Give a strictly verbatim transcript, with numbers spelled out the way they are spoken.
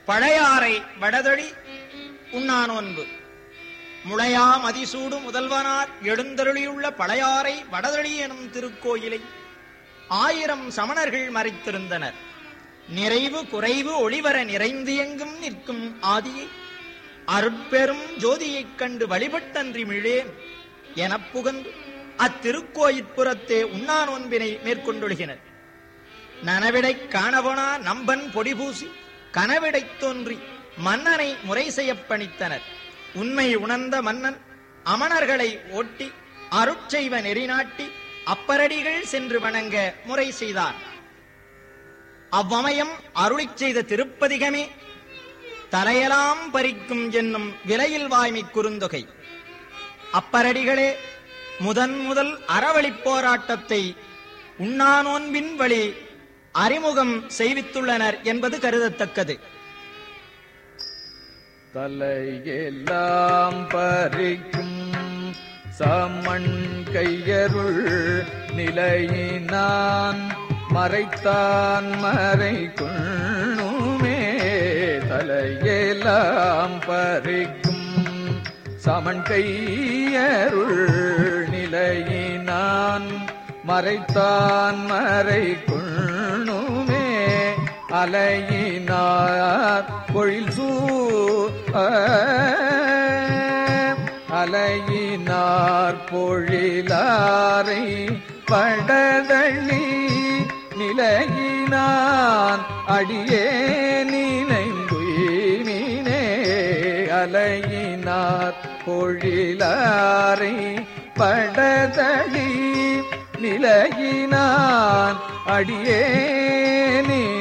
பழையாறை வடதொழி உண்ணானோன்பு. முளையா மதிசூடு முதல்வனார் எழுந்தருளியுள்ள பழையாறை வடதொழி எனும் திருக்கோயிலை ஆயிரம் சமணர்கள் மறைத்திருந்தனர். நிறைவு குறைவு ஒளிவர நிறைந்து எங்கும் நிற்கும் ஆதியை அருட்பெரும் ஜோதியைக் கண்டு வழிபட்டன்றி மிழேன் எனப் புகந்து அத்திருக்கோயிற்புறத்தே உண்ணானோன்பினை மேற்கொண்டொழுகினர். நனவிடை காணவனா நம்பன் பொடிபூசி கனவிடை தோன்றி மன்னனை முறை செய்யப் பணித்தனர். உண்மை உணர்ந்த மன்னன் அமணர்களை ஓட்டி அருட்செய்வ நெறிநாட்டி அப்பரடிகள் சென்று வணங்க முறை செய்தார். அவ்வமயம் அருளிச் செய்த திருப்பதிகமே தலையலாம் பறிக்கும் என்னும் விலையில் வாய்மை குறுந்தொகை. அப்பரடிகளே முதன் முதல் அறவழிப் போராட்டத்தை உண்ணானோன்பின் வழி அறிமுகம் செய்வித்துள்ளனர் என்பது கருதத்தக்கது. தலையெல்லாம் பறிக்கும் சமண் கையருள் நிலையினான் மறைத்தான் மறை கொள்ளுமே. தலையெல்லாம் பறிக்கும் சமண் கையருள் நிலையினான் மறைத்தான் மறை கொள்ளுமே. அலையினார் பொழில் சூ அலையினார் பொழிலாரை படதள்ளி நிலையினான் அடியே நினைந்துயினே. அலையினார் பொழிலாரை படதள்ளி நிலையினான் அடியே